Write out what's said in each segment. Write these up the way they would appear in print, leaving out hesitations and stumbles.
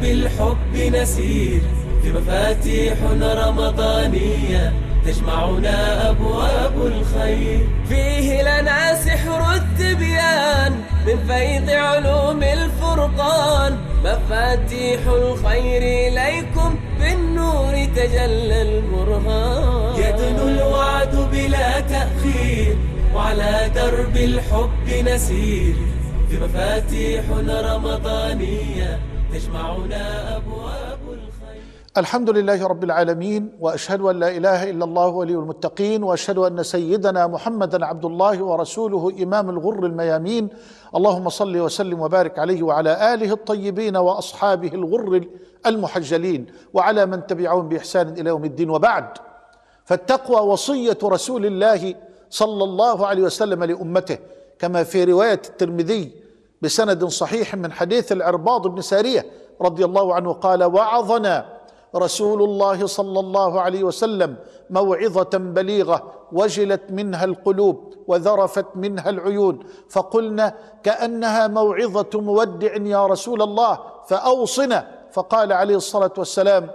الحب نسير في مفاتيح رمضانية تجمعنا أبواب الخير. فيه لنا سحر التبيان من فيض علوم الفرقان، مفاتيح الخير إليكم بالنور تجلى البرهان. يدنو الوعد بلا تأخير وعلى درب الحب نسير في مفاتيح رمضانية تجمعنا أبواب الخير. الحمد لله رب العالمين، وأشهد أن لا إله إلا الله ولي المتقين، وأشهد أن سيدنا محمدا عبد الله ورسوله إمام الغر الميامين. اللهم صل وسلم وبارك عليه وعلى آله الطيبين وأصحابه الغر المحجلين وعلى من تبعهم بإحسان إلى يوم الدين. وبعد، فالتقوى وصية رسول الله صلى الله عليه وسلم لأمته، كما في رواية الترمذي بسند صحيح من حديث العرباض بن سارية رضي الله عنه قال: وعظنا رسول الله صلى الله عليه وسلم موعظة بليغة وجلت منها القلوب وذرفت منها العيون، فقلنا: كأنها موعظة مودع يا رسول الله، فأوصنا. فقال عليه الصلاة والسلام: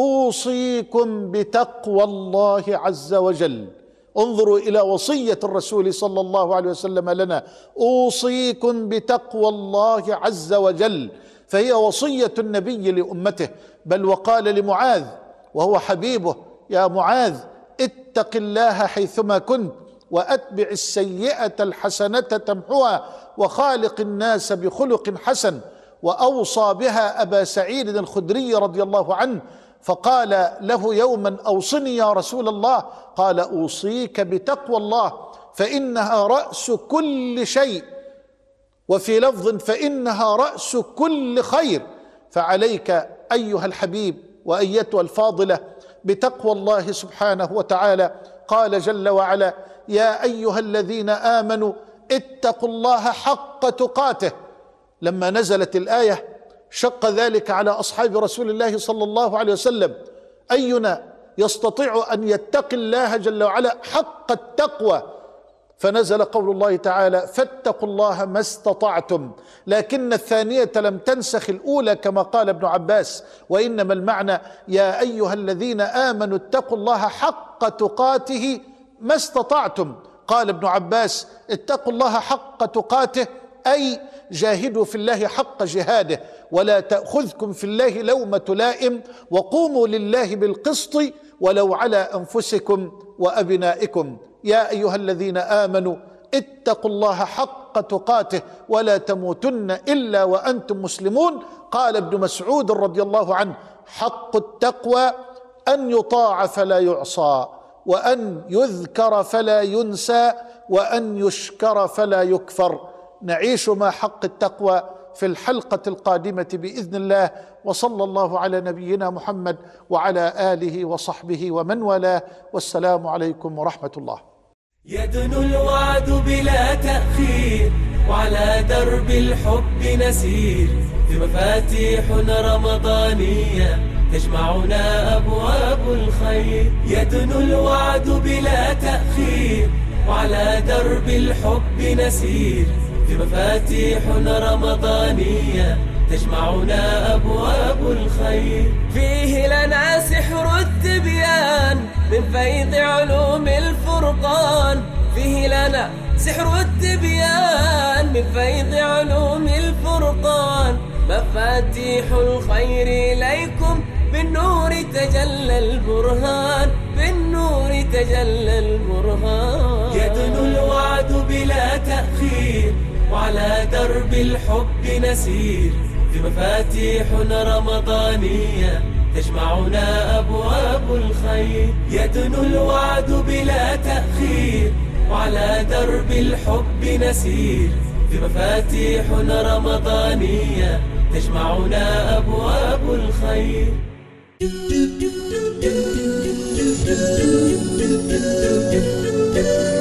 أوصيكم بتقوى الله عز وجل. انظروا إلى وصية الرسول صلى الله عليه وسلم لنا: أوصيكم بتقوى الله عز وجل، فهي وصية النبي لأمته. بل وقال لمعاذ وهو حبيبه: يا معاذ، اتق الله حيثما كنت، وأتبع السيئة الحسنة تمحها، وخالق الناس بخلق حسن. وأوصى بها أبا سعيد الخدري رضي الله عنه، فقال له يوما: أوصني يا رسول الله. قال: أوصيك بتقوى الله، فإنها رأس كل شيء، وفي لفظ: فإنها رأس كل خير. فعليك أيها الحبيب وأيتها الفاضلة بتقوى الله سبحانه وتعالى. قال جل وعلا: يا أيها الذين آمنوا اتقوا الله حق تقاته. لما نزلت الآية شق ذلك على أصحاب رسول الله صلى الله عليه وسلم: أينا يستطيع أن يتقي الله جل وعلا حق التقوى؟ فنزل قول الله تعالى: فاتقوا الله ما استطعتم. لكن الثانية لم تنسخ الأولى كما قال ابن عباس، وإنما المعنى: يا أيها الذين آمنوا اتقوا الله حق تقاته ما استطعتم. قال ابن عباس: اتقوا الله حق تقاته أي جاهدوا في الله حق جهاده، ولا تأخذكم في الله لومة لائم، وقوموا لله بالقسط ولو على أنفسكم وأبنائكم. يا أيها الذين آمنوا اتقوا الله حق تقاته ولا تموتن إلا وأنتم مسلمون. قال ابن مسعود رضي الله عنه: حق التقوى أن يطاع فلا يعصى، وأن يذكر فلا ينسى، وأن يشكر فلا يكفر. نعيش مع حق التقوى في الحلقة القادمة بإذن الله. وصلى الله على نبينا محمد وعلى آله وصحبه ومن والاه، والسلام عليكم ورحمة الله. يدنو الوعد بلا تأخير وعلى درب الحب نسير في مفاتيح رمضانية تجمعنا أبواب الخير. يدنو الوعد بلا تأخير وعلى درب الحب نسير في مفاتيح رمضانية تجمعنا أبواب الخير. فيه لنا سحر التبيان من فيض علوم الفرقان، فيه لنا سحر التبيان من فيض علوم الفرقان، مفاتيح الخير إليكم بالنور تجلى البرهان، بالنور تجلى البرهان. يدنو الوعد بلا تأخير وعلى درب الحب نسير في مفاتيح رمضانية تجمعنا أبواب الخير. يدنو الوعد بلا تأخير وعلى درب الحب نسير في مفاتيح رمضانية تجمعنا أبواب الخير.